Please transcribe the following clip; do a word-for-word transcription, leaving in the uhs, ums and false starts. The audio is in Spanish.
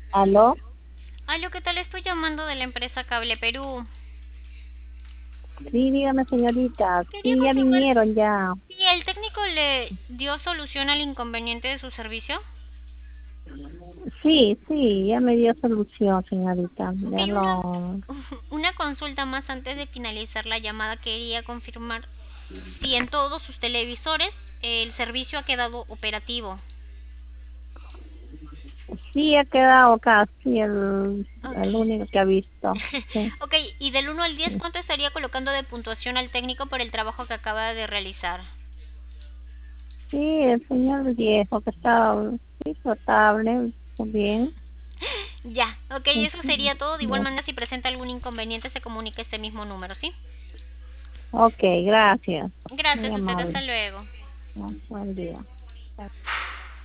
¿Aló? Aló, ¿qué tal? Estoy llamando de la empresa Cable Perú. Sí, dígame, señorita. Quería Sí, ya confirmar vinieron ya. si el técnico le dio solución al inconveniente de su servicio. Sí, sí, ya me dio solución, señorita. Ok, Ya una, lo... una consulta más antes de finalizar la llamada. Quería confirmar si en todos sus televisores el servicio ha quedado operativo. Sí, ha quedado casi el, Ok. el único que ha visto. Sí, Ok, y del uno al diez, sí. ¿cuánto estaría colocando de puntuación al técnico por el trabajo que acaba de realizar? Sí, el señor viejo que está, sí, potable, muy bien. Ya, ok, eso Ujú. sería todo. De igual Ya. manera, si presenta algún inconveniente, se comunica este mismo número, ¿sí? Ok, gracias. Muy Gracias a usted, hasta amable. luego. Buen día.